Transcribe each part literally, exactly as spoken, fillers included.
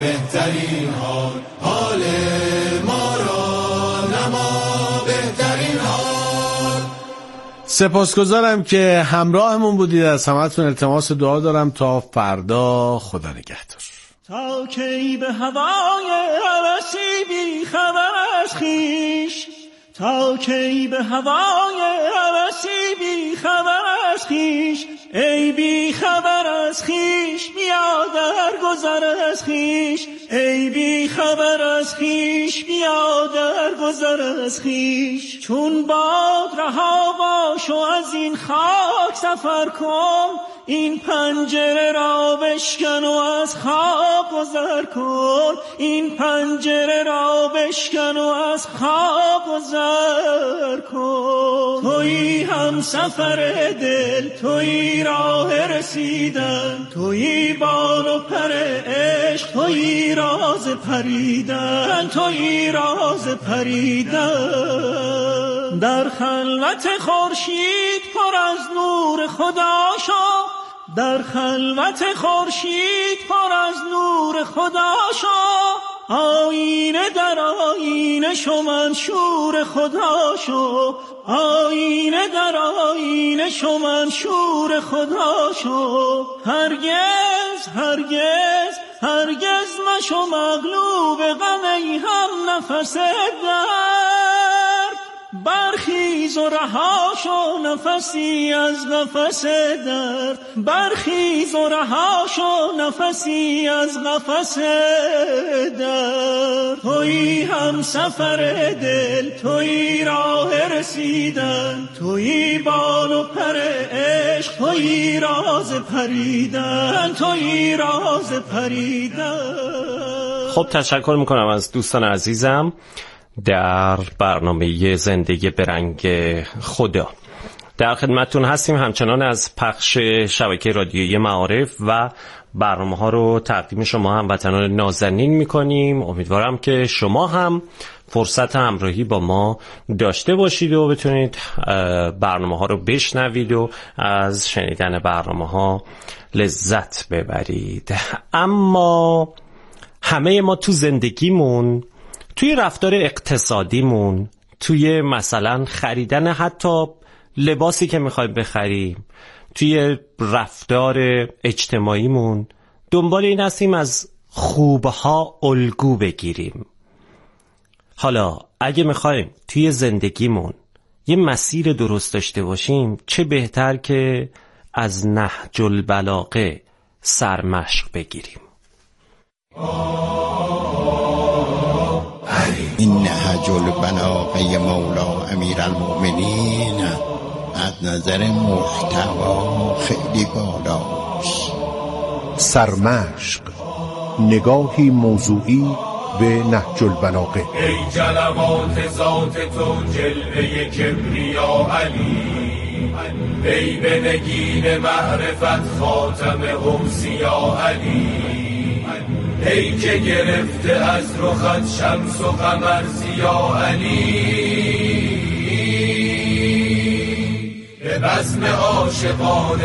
بهترین حال حال ما را نما بهترین حال. سپاسگزارم که همراهمون بودید. از همتون التماس دعا دارم تا فردا. خدا نگهدار. تا کی به هوای هوسی بی خبر از خویش، تا کی به هوای هوسی بی خبر از خویش، ای بی خبر از خویش بیا در گذر از خویش، ای بی خبر از خویش بیا در گذر از خویش. چون باد رها باش و از این خاک سفر کن، این پنجره را بشکن و از خواب گذر کن، این پنجره را بشکن و از خواب گذر کن. تویی هم سفر دل، تویی راه رسیدن، تویی بال و پر عشق، تویی راز پریدن، تویی راز پریدن. در خلوت خورشید پر از نور خدا شو، در خلوت خورشید پر از نور خدا شو، آینه در آینه شو منشور خدا شو، آینه در آینه شو منشور خدا شو. هرگز هرگز هرگز مشو مغلوب غم، ای هم نفس درد، برخیز و رها شو نفسی از نفس درد، برخیز و رها شو نفسی از نفس درد. تویی هم سفر دل، تویی راه رسیدن، تویی بال و پر عشق، تویی راز پریدن، تویی راز پریدن. خب تشکر میکنم از دوستان عزیزم در برنامه زندگی به رنگ خدا. در خدمتتون هستیم همچنان از پخش شبکه رادیویی معارف و برنامه ها رو تقدیم شما هموطنان نازنین میکنیم. امیدوارم که شما هم فرصت همراهی با ما داشته باشید و بتونید برنامه ها رو بشنوید و از شنیدن برنامه ها لذت ببرید. اما همه ما تو زندگیمون، توی رفتار اقتصادیمون، توی مثلا خریدن حتی لباسی که میخوایم بخریم، توی رفتار اجتماعیمون دنبال این هستیم از خوبها الگو بگیریم. حالا اگه میخوایم توی زندگیمون یه مسیر درست داشته باشیم، چه بهتر که از نهج البلاغه سرمشق بگیریم. این نهج البلاغه مولا امیر المؤمنین از نظر محتوا خیلی بالاست. سرمشق، نگاهی موضوعی به نهج البلاغه. ای جلوات ذات تو جلوه کبریا علی، ای به نگین معرفت خاتم اوصیا علی، ای که گرفته از رخت شمس و قمر ضیا علی، به بزم عاشقان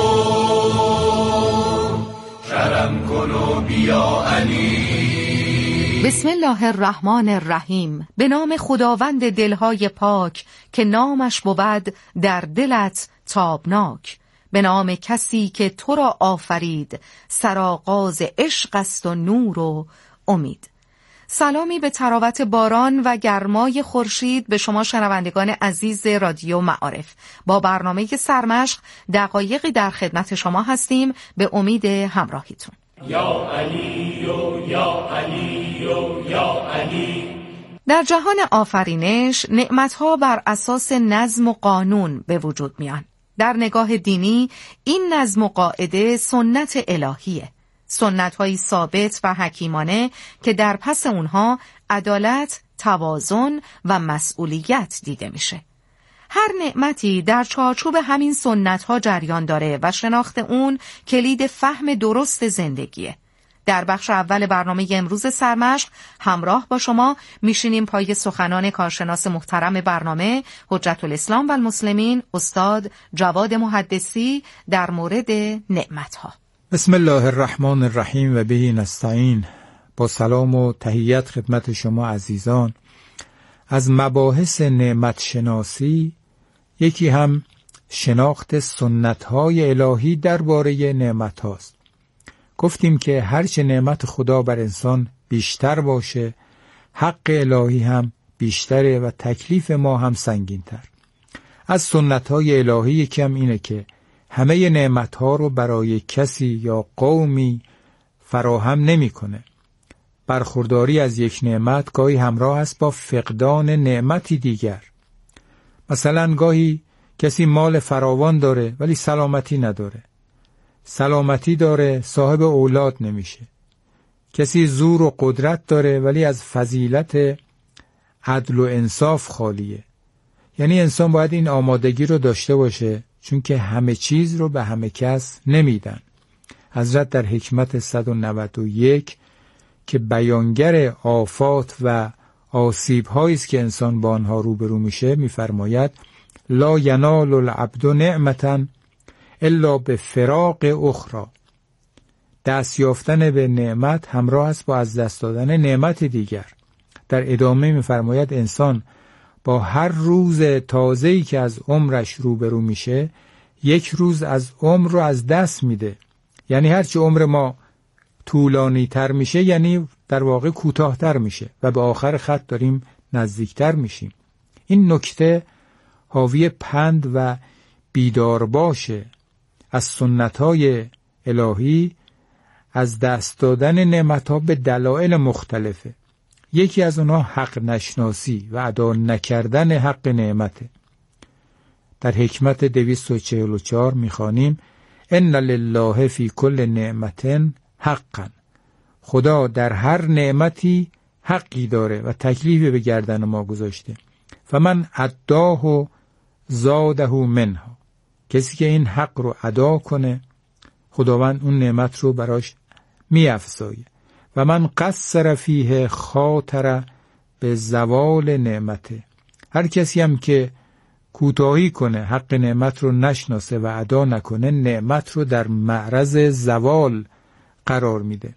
خود کرم کن و بیا علی. بسم الله الرحمن الرحیم. به نام خداوند دلهای پاک که نامش بود در دلت تابناک، به نام کسی که تو را آفرید، سرآغاز عشق است و نور و امید. سلامی به تراوت باران و گرمای خورشید به شما شنوندگان عزیز رادیو معارف. با برنامه سرمشق دقایقی در خدمت شما هستیم، به امید همراهیتون. یا علی و یا علی و یا علی. در جهان آفرینش نعمتها بر اساس نظم و قانون به وجود میان. در نگاه دینی این نظم و قاعده سنت الهیه، سنت‌های ثابت و حکیمانه که در پس اونها عدالت، توازن و مسئولیت دیده میشه. هر نعمتی در چارچوب همین سنت‌ها جریان داره و شناخت اون کلید فهم درست زندگیه. در بخش اول برنامه امروز سرمشق همراه با شما میشینیم پای سخنان کارشناس محترم برنامه حجت الاسلام و المسلمین استاد جواد محدثی در مورد نعمتها. بسم الله الرحمن الرحیم و به نستعین. با سلام و تحیت خدمت شما عزیزان. از مباحث نعمت شناسی یکی هم شناخت سنت‌های الهی درباره نعمت هاست. گفتیم که هرچه نعمت خدا بر انسان بیشتر باشه، حق الهی هم بیشتره و تکلیف ما هم سنگین‌تر. از سنت‌های الهی یکی هم اینه که همه نعمت‌ها رو برای کسی یا قومی فراهم نمی‌کنه. برخورداری از یک نعمت گاهی همراه است با فقدان نعمتی دیگر. مثلا گاهی کسی مال فراوان داره ولی سلامتی نداره. سلامتی داره صاحب اولاد نمیشه. کسی زور و قدرت داره ولی از فضیلت عدل و انصاف خالیه. یعنی انسان باید این آمادگی رو داشته باشه، چون که همه چیز رو به همه کس نمیدن. حضرت در حکمت صد و نود و یک که بیانگر آفات و آسیب‌هایی است که انسان با آنها روبرو میشه میفرماید لا ینال العبد نعمتا الا به فراق اخرى. دست یافتن به نعمت همراه است با از دست دادن نعمت دیگر. در ادامه میفرماید انسان با هر روز تازه‌ای که از عمرش روبرو میشه یک روز از عمر رو از دست میده. یعنی هرچی عمر ما طولانی تر میشه یعنی در واقع کوتاه‌تر میشه و به آخر خط داریم نزدیکتر میشیم. این نکته حاوی پند و بیدار باشه از سنت‌های الهی از دست دادن نعمت‌ها به دلایل مختلفه. یکی از اونها حق نشناسی و ادا نکردن حق نعمته. در حکمت دویست و چهل و چهار میخوانیم ان لله فی کل نعمت حقا. خدا در هر نعمتی حقی داره و تکلیفی به گردن ما گذاشته. فمن اداه و زاده منها. کسی که این حق رو ادا کنه خداوند اون نعمت رو براش می افزایه. و من قصر فیه خاطر به زوال نعمته. هر کسی هم که کوتاهی کنه، حق نعمت رو نشناسه و ادا نکنه، نعمت رو در معرض زوال قرار میده.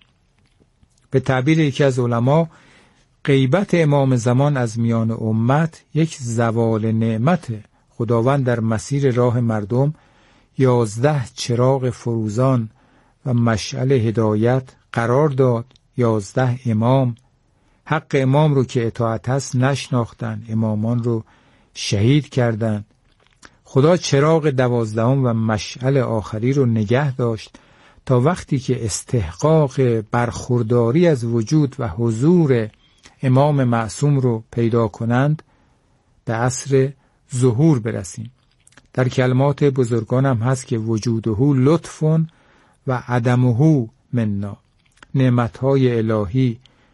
به تعبیر یکی از علما غیبت امام زمان از میان امت یک زوال نعمته. خداوند در مسیر راه مردم یازده چراغ فروزان و مشعل هدایت قرار داد. یازده امام. حق امام رو که اطاعت هست نشناختن، امامان رو شهید کردن. خدا چراغ دوازدهم و مشعل آخری رو نگه داشت تا وقتی که استحقاق برخورداری از وجود و حضور امام معصوم رو پیدا کنند به عصر ظهور برسیم. در کلمات بزرگان هم هست که وجوده لطف و عدمه منا. نعمتهای الهی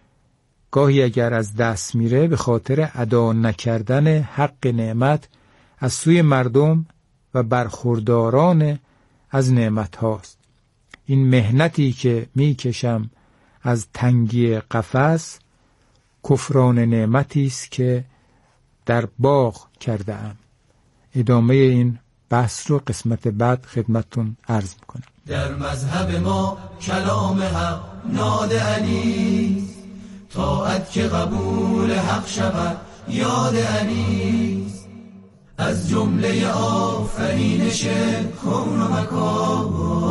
گاهی اگر از دست میره به خاطر ادا نکردن حق نعمت از سوی مردم و برخورداران از نعمت هاست. این مهنتی که میکشم از تنگی قفس کفران نعمتی است که در باغ کرده ام. ادامه این بحث رو قسمت بعد خدمتتون عرض میکنم. در مذهب ما کلام حق ناد علی، طاعت که قبول حق شود یاد علی. از جمله آفرینش کون و مکان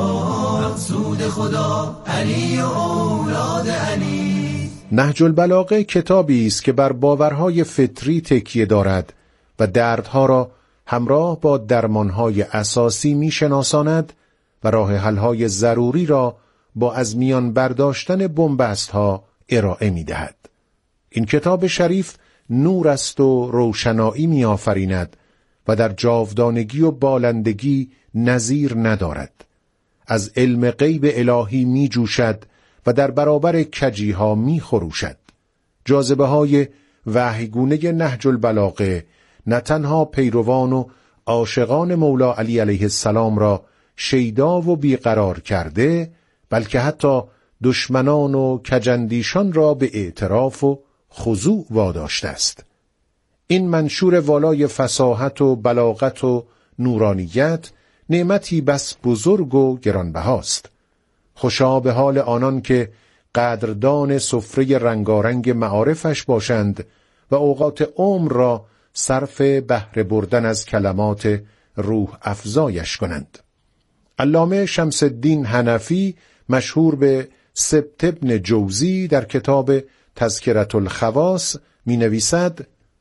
مقصود خدا علی و اولاد علی. نهج البلاغه کتابی است که بر باورهای فطری تکیه دارد و دردها را همراه با درمانهای اساسی میشناساند و راه حل‌های ضروری را با از میان برداشتن بن‌بست‌ها ارائه می‌دهد. این کتاب شریف نور است و روشنایی می‌آفریند و در جاودانگی و بالندگی نظیر ندارد. از علم غیب الهی می‌جوشد و در برابر کجی‌ها می‌خروشد. جاذبه‌های وحیگونه نهج البلاغه نه تنها پیروان و عاشقان مولا علی علیه السلام را شیدا و بیقرار کرده، بلکه حتی دشمنان و کجندیشان را به اعتراف و خضوع واداشته است. این منشور والای فصاحت و بلاغت و نورانیت نعمتی بس بزرگ و گرانبهاست. خوشا به حال آنان که قدردان سفره رنگارنگ معارفش باشند و اوقات عمر را صرف بهره بردن از کلمات روح افزایش کنند. علامه شمس الدین حنفی مشهور به سبط ابن جوزی در کتاب تذکرة الخواص می نویسد: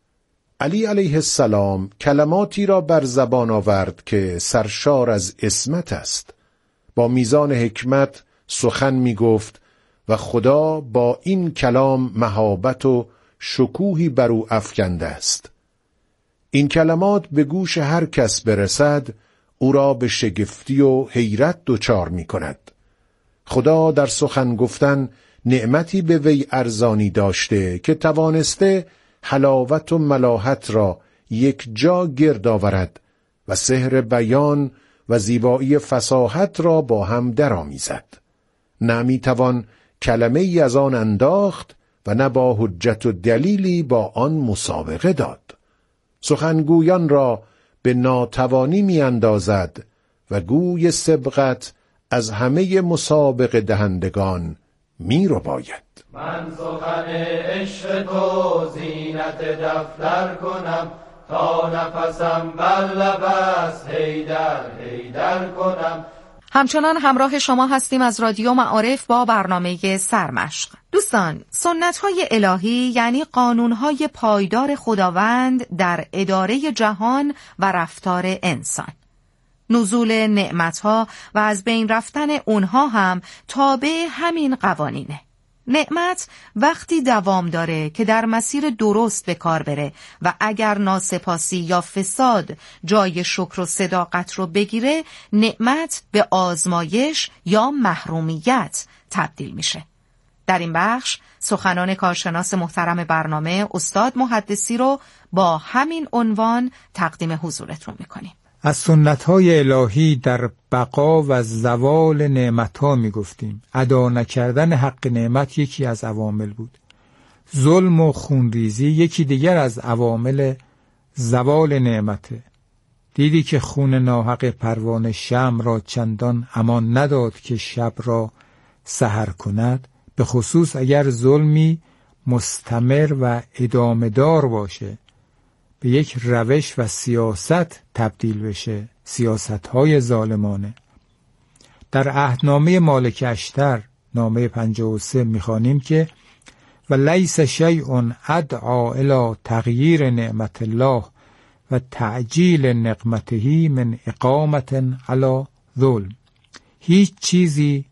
علی علیه السلام کلماتی را بر زبان آورد که سرشار از عصمت است. با میزان حکمت سخن می گفت و خدا با این کلام مهابت و شکوهی بر او افکنده است. این کلمات به گوش هر کس برسد او را به شگفتی و حیرت دچار می کند. خدا در سخن گفتن نعمتی به وی ارزانی داشته که توانسته حلاوت و ملاحت را یک جا گرد آورد و سحر بیان و زیبایی فصاحت را با هم درآمیزد. نه می توان کلمه ای از آن انداخت و نه با حجت و دلیلی با آن مسابقه داد. سخنگویان را به ناتوانی می اندازد و گوی سبقت از همه مسابقه دهندگان می رو باید. من سخن عشق تو زینت دفتر کنم، تا نفسم بر لب است هیدر هیدر کنم. همچنان همراه شما هستیم از رادیو معارف با برنامه سرمشق. دوستان، سنت‌های الهی یعنی قانون‌های پایدار خداوند در اداره جهان و رفتار انسان. نزول نعمت‌ها و از بین رفتن اونها هم تابع همین قوانینه. نعمت وقتی دوام داره که در مسیر درست به کار بره و اگر ناسپاسی یا فساد جای شکر و صداقت رو بگیره، نعمت به آزمایش یا محرومیت تبدیل میشه. در این بخش سخنان کارشناس محترم برنامه استاد محدثی رو با همین عنوان تقدیم حضورتون میکنیم. از سنت‌های الهی در بقا و زوال نعمت‌ها می‌گفتیم. ادا نکردن حق نعمت یکی از عوامل بود. ظلم و خونریزی یکی دیگر از عوامل زوال نعمته. دیدی که خون ناحق پروانه شمع را چندان امان نداد که شب را سحر کند، به خصوص اگر ظلمی مستمر و ادامه دار باشه، به یک روش و سیاست تبدیل بشه، سیاست‌های ظالمانه. در عهدنامه مالک اشتر نامه پنجاه و سه می‌خوانیم که و لیس شیء ادعا الی تغییر نعمت الله و تعجیل نقمته من اقامت علی ظلم. هیچ چیزی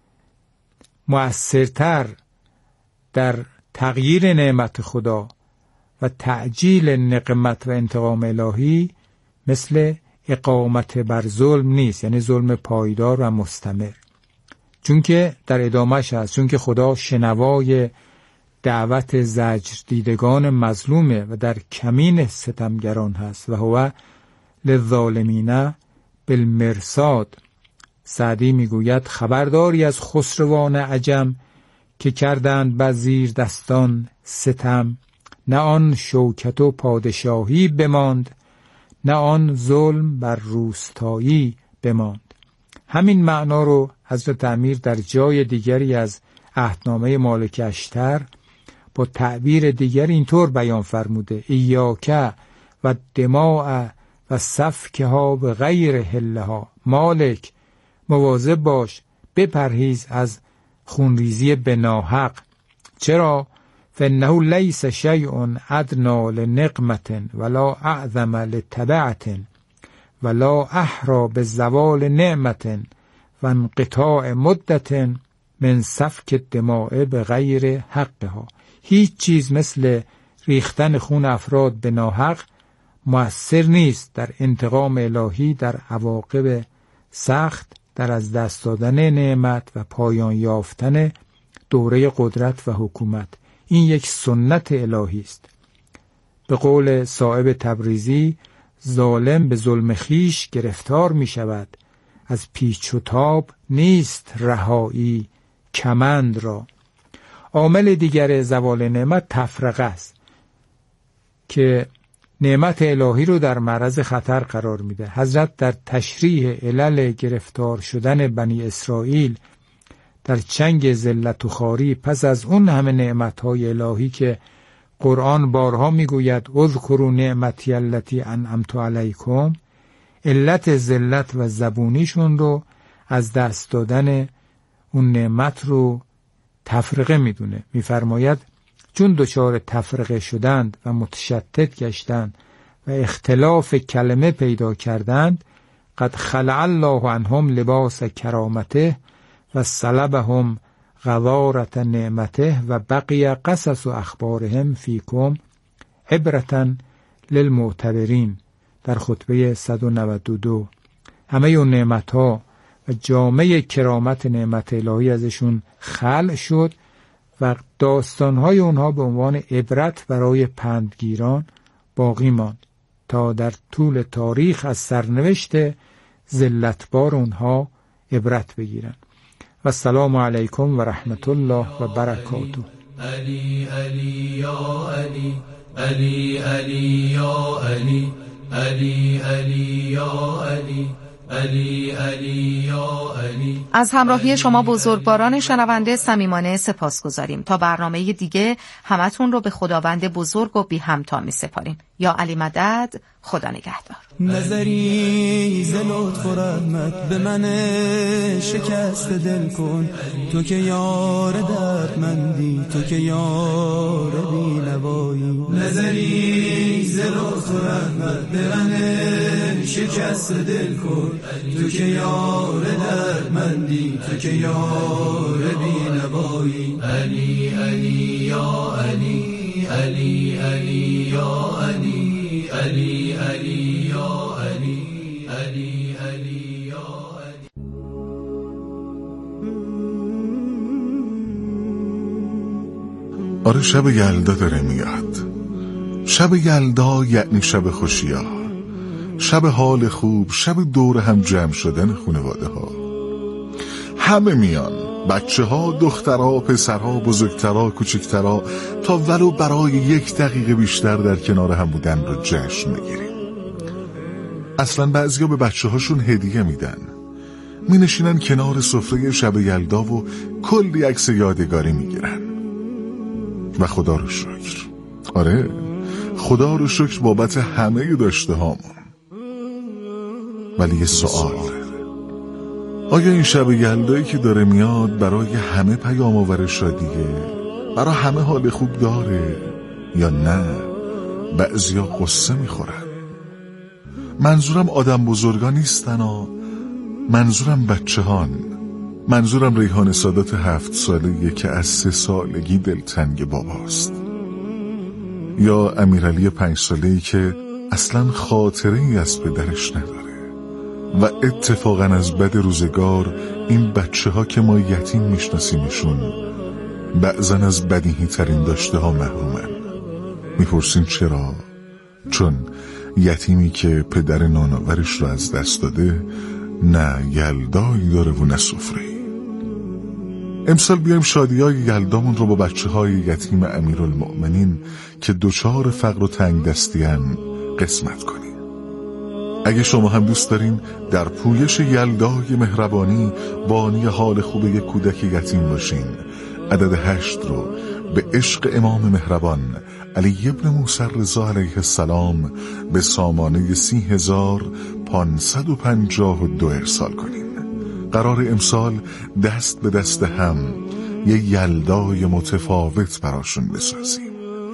مؤثرتر در تغییر نعمت خدا و تعجیل نقمت و انتقام الهی مثل اقامت بر ظلم نیست، یعنی ظلم پایدار و مستمر. چون که در ادامهش هست، چون که خدا شنوای دعوت زجر دیدگان مظلومه و در کمین ستمگران هست و هو للظالمین بالمرصاد. سعدی میگوید خبرداری از خسروان عجم که کردند بر زیر دستان ستم، نه آن شوکت و پادشاهی بماند، نه آن ظلم بر روستایی بماند. همین معنا رو حضرت امیر در جای دیگری از عهدنامه مالک اشتر با تعبیر دیگر اینطور بیان فرموده: ایاک و دماء و سفکها به غیر حلها. مالک مواظب باش، بپرهیز از خونریزی به ناحق. چرا؟ فانه لیس شیء ادنی لنقمة ولا اعظم لتبعة ولا احرى بزوال نعمة و انقطاع مدة من سفک الدماء به غیر حقها. هیچ چیز مثل ریختن خون افراد به ناحق مؤثر نیست در انتقام الهی در عواقب سخت، در از دست دادن نعمت و پایان یافتن دوره قدرت و حکومت. این یک سنت الهی است. به قول صاحب تبریزی، ظالم به ظلم خیش گرفتار می شود، از پیچ و تاب نیست رهایی کمند را. عامل دیگر زوال نعمت تفرقه است که نعمت الهی رو در معرض خطر قرار میده. حضرت در تشریح علل گرفتار شدن بنی اسرائیل در چنگ ذلت و خواری پس از اون همه نعمتهای الهی که قرآن بارها میگوید اذکروا نعمتی التی انعمت علیکم، علت ذلت و زبونیشون رو از دست دادن اون نعمت رو تفرقه میدونه. میفرماید چون دچار تفرقه شدند و متشتت گشتند و اختلاف کلمه پیدا کردند، قد خلع الله عنهم لباس کرامته و سلبهم غوارت نعمته و بقی قصص و اخبارهم فیکم عبرة للمعتبرین در خطبه صد و نود و دو. همه اون نعمت ها و جامعه کرامت نعمت الهی ازشون خلع شد و داستانهای اونها به عنوان عبرت برای پندگیران باقی ماند تا در طول تاریخ از سرنوشت ذلتبار اونها عبرت بگیرن. و السلام علیکم و رحمت الله و برکاته. علی علی یا علی علی علی یا علی علی علی یا علی علی علی یا علی. از همراهی شما بزرگواران شنونده صمیمانه سپاسگزاریم. تا برنامه دیگه همتون رو به خداوند بزرگ و بی همتا می سپاریم. یا علی مدد، خدا نگهدار. نظری ز لطف و رحمت به من شکست دل کن، تو که یار دردمندی، تو که یار بی‌نوایی. نظری ز لطف و رحمت به من شکست دل کن، تو که یار دردمندی، تو که یار بی‌نوایی. علی علی یا علی علی علی یا علی علی علی یا علی علی علی یا علی. آره شب یلدا داره میاد. شب یلدا یعنی شب خوشی‌ها، شب حال خوب، شب دور هم جمع شدن خانواده ها. همه میان، بچه ها، دخترها، پسرها، بزرگترها، کوچکترها، تا ولو برای یک دقیقه بیشتر در کنار هم بودن رو جشن بگیریم. اصلا بعضیا به بچه هاشون هدیه میدن، می نشینن کنار سفره شب یلدا و کلی عکس یادگاری میگیرن. و خدا رو شکر، آره خدا رو شکر بابت همه داشته هامون. ولی یه سوال، آیا این شب یلدایی که داره میاد برای همه پیام آور شادیه، برای همه حال خوب داره یا نه بعضیا قصه میخورن؟ منظورم آدم بزرگا نیستن ها، منظورم بچه هان. منظورم ریحان سادات هفت ساله‌ایه که از سه سالگی دلتنگ باباست، یا امیرعلی پنج ساله‌ای که اصلا خاطره ای از پدرش نداره. و اتفاقا از بد روزگار این بچه ها که ما یتیم میشناسیمشون بعضا از بدیهی ترین داشته ها محرومن. میپرسین چرا؟ چون یتیمی که پدر نانآورش رو از دست داده نه یلدایی داره و نه سفره‌ای. امسال بیایم شادیای یلدامون رو با بچه های یتیم امیرالمؤمنین که دوچار فقر و تنگ دستیان قسمت کنیم. اگه شما هم دوست دارین در پویش یلدای مهربانی بانی حال خوب یک کودک یتیم باشین، عدد هشت رو به عشق امام مهربان علی ابن موسی رضا علیه السلام به سامانه سی هزار پانصد و پنجاه و دو ارسال کنین. قرار امسال دست به دست هم یه یلدای متفاوت براشون بسازیم،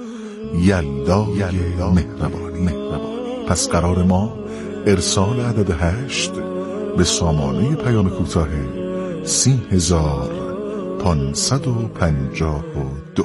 یلدای مهربانی. مهربانی. پس قرار ما ارسال عدد هشت به سامانه پیام کوتاه سی هزار پانصد و پنجاه و دو.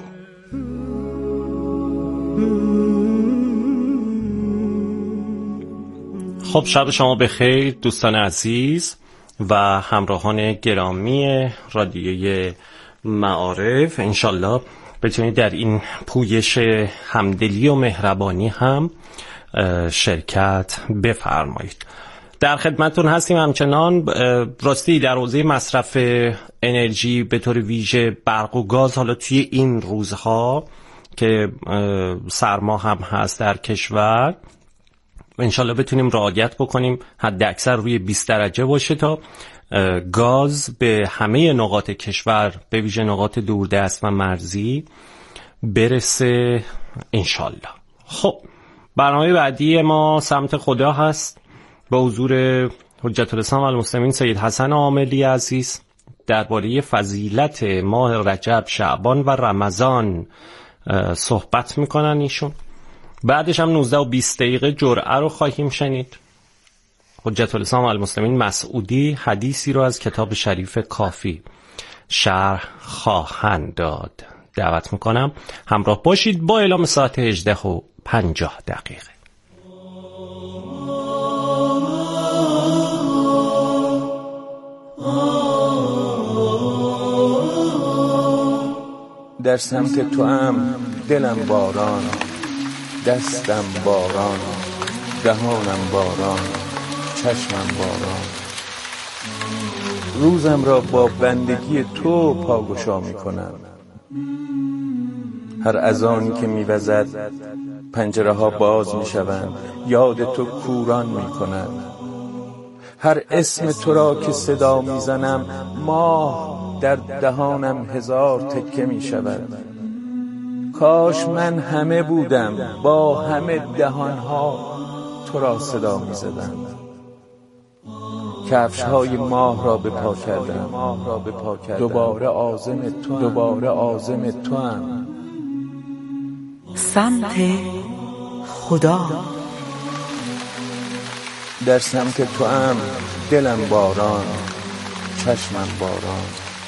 خب شب شما بخیر دوستان عزیز و همراهان گرامی رادیوی معارف. انشالله بتونید در این پویش همدلی و مهربانی هم شرکت بفرمایید. در خدمتتون هستیم همچنان. راستی در حوزه مصرف انرژی به طور ویژه برق و گاز، حالا توی این روزها که سرما هم هست در کشور، انشالله بتونیم رعایت بکنیم حد اکثر روی بیست درجه باشه تا گاز به همه نقاط کشور به ویژه نقاط دوردست و مرزی برسه انشالله. خب برنامه بعدی ما سمت خدا هست با حضور حجت الاسلام و المسلمین سید حسن عاملی عزیز درباره فضیلت ماه رجب، شعبان و رمضان صحبت میکنن ایشون. بعدش هم نوزده و بیست دقیقه جرعه رو خواهیم شنید. حجت الاسلام و المسلمین مسعودی حدیثی رو از کتاب شریف کافی شرح خواهند داد. دعوت میکنم همراه باشید با اعلام ساعت هجده و پنجاه دقیقه. در سمت تو هم دلم باران، دستم باران، دهانم باران، چشمم باران. روزم را با بندگی تو پاگشا می کنم. هر اذانی که می وزد پنجره ها باز می شوند، یاد تو کوران می کنند. هر اسم تو را که صدا می زنم ماه در دهانم هزار تکه می شود. کاش من همه بودم با همه دهانها تو را صدا می زدم. کفش های ماه را به پا کردم، دوباره عازم تو دوباره عازم تو هم. سمت خدا در سمت تو هم دلم باران، چشمم باران.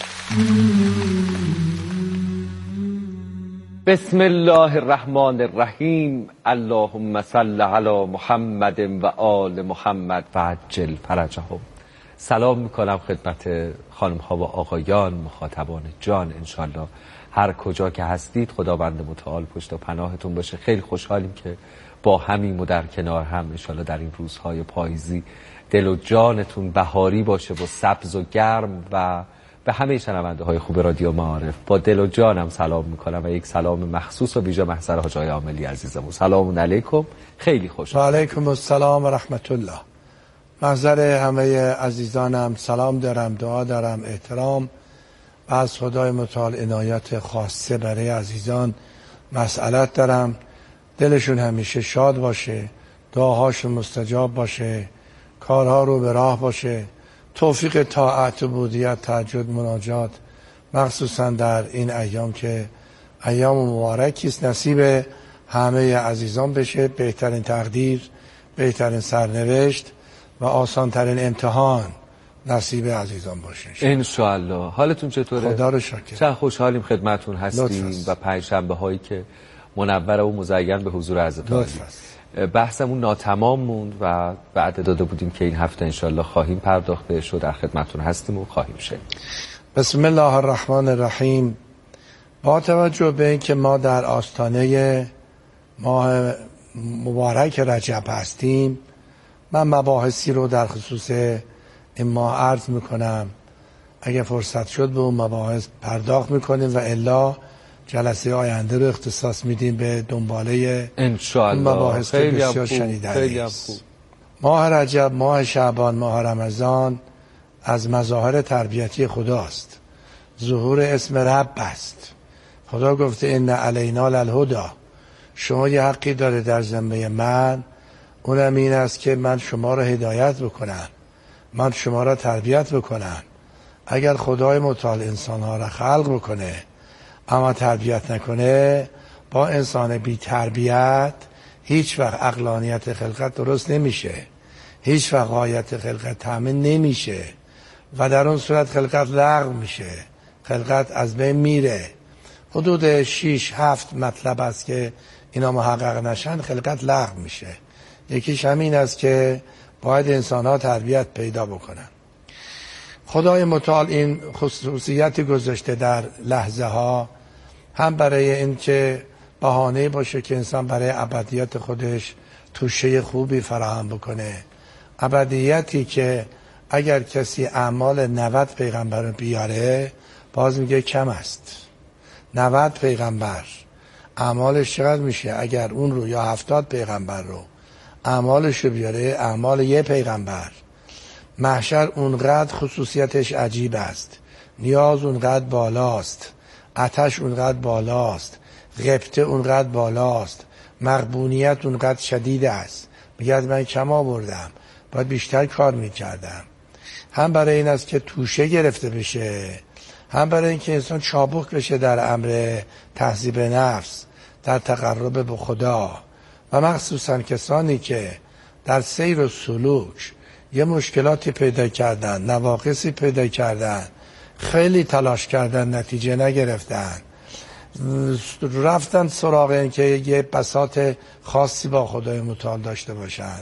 بسم الله الرحمن الرحیم. اللهم صل علی محمد و آل محمد و عجل فرجهم. سلام میکنم خدمت خانم ها و آقایان مخاطبان جان. انشالله هر کجا که هستید خداوند متعال پشت و پناهتون باشه. خیلی خوشحالیم که با همیم و در کنار هم انشالله در این روزهای پاییزی دل و جانتون بهاری باشه و سبز و گرم. و به همه شنونده های خوب رادیو معارف با دل و جانم سلام میکنم و یک سلام مخصوص و ویژه محضر حاج آقای عاملی عزیزم. سلام علیکم. خیلی خوشحال. و علیکم السلام و رحمت الله. محضر همه عزیزانم سلام دارم، دعا دارم، احترام و از خدای متعال عنایت خاصه برای عزیزان مسئلت دارم. دلشون همیشه شاد باشه، دعاهاشون مستجاب باشه، کارها رو به راه باشه، توفیق طاعت و بودیت، تهجد، مناجات، مخصوصا در این ایام که ایام مبارکی است نصیب همه عزیزان بشه. بهترین تقدیر، بهترین سرنوشت و آسانترین امتحان نصیب عزیزان باشه انشاءالله. حالتون چطوره؟ خدا رو شکر. چه خوشحالیم خدمتون هستیم و پنجشنبه هایی که منور و مزین به حضور حضرت عالی. بحثمون ناتمام موند و وعده داده بودیم که این هفته انشالله خواهیم پرداخت بهش و در خدمتون هستیم و خواهیم شد. بسم الله الرحمن الرحیم. با توجه به این که ما در آستانه ماه مبارک رجب هستیم، من مباحثی رو در خصوص این ماه عرض میکنم. اگه فرصت شد به اون مباحث پرداخت میکنیم و الا جلسه آینده رو اختصاص میدیم به دنباله انشاءالله. مباحث که بسیار شنیدنی است. ماه رجب، ماه شعبان، ماه رمضان از مظاهر تربیتی خداست. ظهور اسم رب است. خدا گفته ان علینا للهدی. شما یه حقی داره در ذمه من، اونم این است که من شما را هدایت بکنم، من شما را تربیت بکنم. اگر خدای متعال انسانها را خلق بکنه اما تربیت نکنه، با انسان بی تربیت هیچ وقت عقلانیت خلقت درست نمیشه، هیچ وقت غایت خلقت تامین نمیشه و در اون صورت خلقت لغو میشه، خلقت از بین میره. حدود شیش هفت مطلب است که اینا محقق نشن خلقت لغو میشه. یکیش همین است که باید انسان ها تربیت پیدا بکنن. خدای متعال این خصوصیت گذاشته در لحظه ها، هم برای این که بهانه باشه که انسان برای ابدیت خودش توشه خوبی فراهم بکنه. ابدیتی که اگر کسی اعمال نود پیغمبر بیاره باز میگه کم است. نود پیغمبر اعمالش چقدر میشه؟ اگر اون رو یا هفتاد پیغمبر رو اعمالش رو بیاره، اعمال یه پیغمبر. محشر اونقدر خصوصیتش عجیب است، نیاز اونقدر بالاست، آتش اونقدر بالاست، غبطه اونقدر بالاست، مغبونیت اونقدر شدید است. میگه من کم آوردم، باید بیشتر کار میکردم. هم برای این است که توشه گرفته بشه، هم برای این که انسان چابک بشه در امر تهذیب نفس، در تقرب به خدا. و مخصوصا کسانی که در سیر و سلوک یه مشکلاتی پیدا کردن، نواقصی پیدا کردن، خیلی تلاش کردن نتیجه نگرفتن، رفتن سراغ این که یه بساط خاصی با خدای متعال داشته باشن،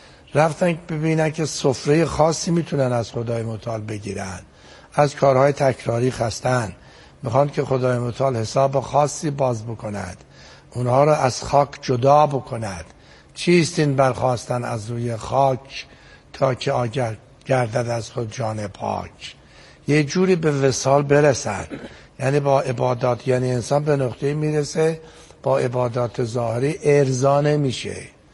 رفتن ببینن که سفره خاصی میتونن از خدای متعال بگیرن، از کارهای تکراری خستن، میخوان که خدای متعال حساب خاصی باز بکند، اونها رو از خاک جدا بکند. چیست این برخواستن از روی خاک تا که آگر گردد از خود جان پاک؟ یه جوری به وصال برسن، یعنی با عبادات، یعنی انسان به نقطه میرسه با عبادات ظاهری ارضا نمیشه.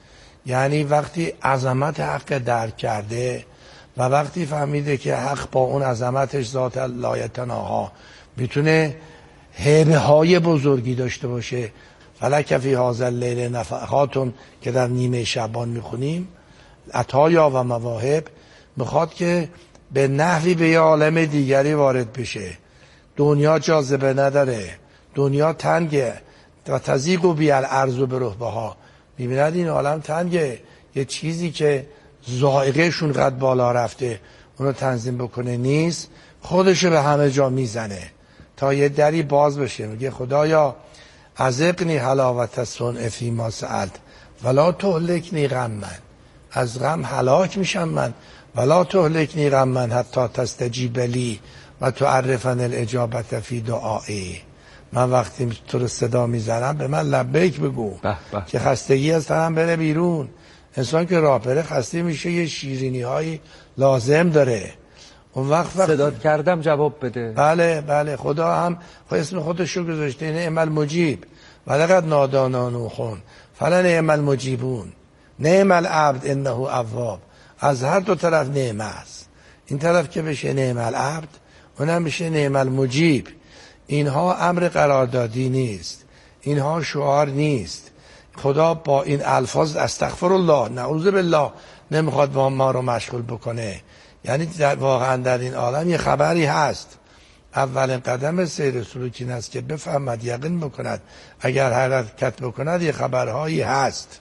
یعنی وقتی عظمت حق درک کرده و وقتی فهمیده که حق با اون عظمتش ذات لایتناها میتونه هیبه های بزرگی داشته باشه. فلک فی هذا اللیل نفحاتون که در نیمه شعبان میخونیم، عطایا و مواهب، میخواد که به نحوی به یه عالم دیگری وارد بشه. دنیا جاذبه نداره، دنیا تنگه و تضیق بی الارض برهبها. میبیند این عالم تنگه، یه چیزی که ذائقهشون قد بالا رفته اونو تنظیم بکنه نیست، خودشو به همه جا میزنه تا یه دری باز بشه. میگه خدایا ازقنی حلاوت الصنع فیما سألت ولا تهلکنی غما، از غم هلاک میشم من، ولا تهلکنی غما حتی تستجیب لی و تعرفن الاجابت فی دعایی. من وقتی تو رو صدا میزنم به من لبیک بگو بح بح. که خستگی از تنم بره بیرون. انسان که راه بره خسته میشه، یه شیرینی هایی لازم داره. اون وقت وقت صدا کردم جواب بده. بله بله، خدا هم اسم خودش رو گذاشته، نعم المجیب ولقد نادانا نوح فلنعم المجیبون، نعم العبد انه اواب. از هر دو طرف نعمه است، این طرف که بشه نعم العبد، اونم بشه نعم المجیب. اینها امر قراردادی نیست، اینها شعار نیست. خدا با این الفاظ استغفر الله نعوذ بالله نمیخواد با ما رو مشغول بکنه. یعنی در واقعا در این عالم یه خبری هست. اولین قدم سیر سلوک این است که بفهمد، یقین بکند، اگر حرکت بکند یه خبرهایی هست.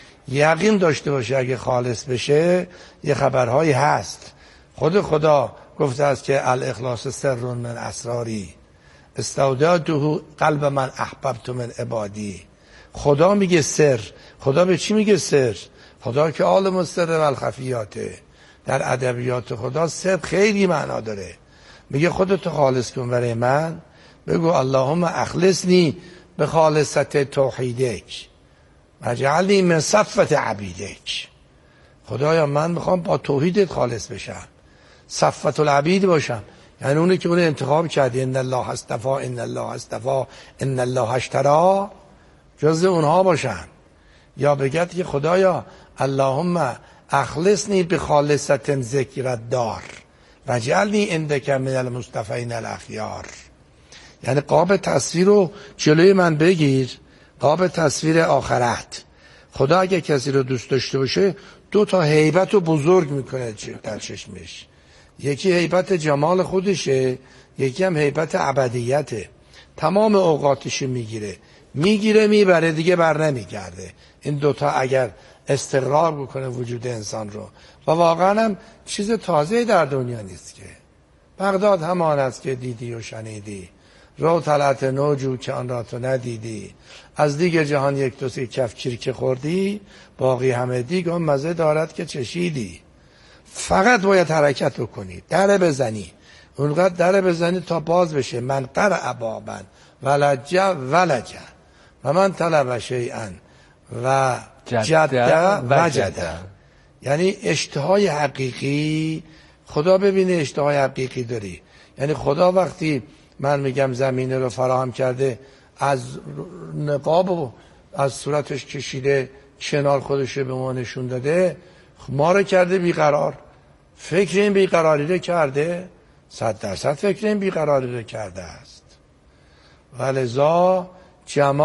یقین داشته باشه اگه خالص بشه یه خبرهایی هست. خود خدا گفته است که الاخلاص سر من اسراری استودعته قلب من احببت من عبادی. خدا میگه سر. خدا به چی میگه سر؟ خدا که عالم السر و الخفیاته. در ادبیات خدا سر خیلی معنا داره. میگه خودتو خالص کن برای من، بگو اللهم اخلصنی به خالصت توحیدک وجعلنی من صفوت عبیدک. خدایا من میخوام با توحیدت خالص بشم، صفوت العبید باشم، یعنی اونی که اون انتخاب کردی، ان الله اصطفى ان الله اصطفى ان الله اشترى، جز اونها باشم. یا بگید که خدایا اللهم اخلصنی به خالصت ذکرت دار وجعلنی عندک من المصطفین الاخیار. یعنی قاب تصویر رو جلوی من بگیر، قاب تصویر آخرت. خدا اگه کسی رو دوست داشته باشه دو تا هیبت رو بزرگ میکنه در چشمش. یکی هیبت جمال خودشه، یکی هم هیبت ابدیته. تمام اوقاتش میگیره میگیره میبره، دیگه بر نمیگرده. این دوتا اگر استقرار بکنه وجود انسان رو، و واقعا هم چیز تازه در دنیا نیست که بغداد همان است که دیدی و شنیدی، رو طلعت نوجو که آن را تو ندیدی، از دیگه جهان یک دو سه کف چیرکه خوردی، باقی همه دیگه هم مزه دارد که چشیدی. فقط باید حرکت بکنی، در بزنی، اونقدر در بزنی تا باز بشه. من قرع بابن ولج ولج و من طلب شیئا و جد وجد. یعنی اشتهای حقیقی، خدا ببینه اشتهای حقیقی داری. یعنی خدا وقتی من میگم زمینه رو فراهم کرده، از نقاب و از صورتش کشیده کنار خودش به ما نشون داده، ما رو کرده بیقرار. فکر این بیقراری رو کرده، صد درصد فکر این بیقراری رو کرده است. ولذا جماع